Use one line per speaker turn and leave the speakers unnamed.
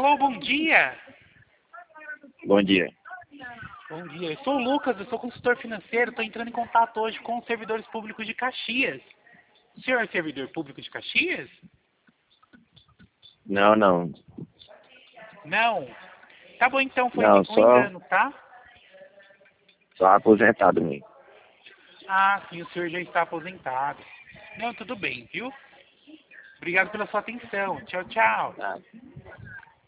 Alô, bom dia.
Bom dia.
Bom dia. Eu sou o Lucas, eu sou consultor financeiro. Estou entrando em contato hoje com os servidores públicos de Caxias. O senhor é servidor público de Caxias?
Não, não.
Não. Tá bom, então foi
Não,
um engano, tá?
só aposentado mesmo.
Ah, sim, o senhor já está aposentado. Não, tudo bem, viu? Obrigado pela sua atenção. Tchau, tchau.
Tá.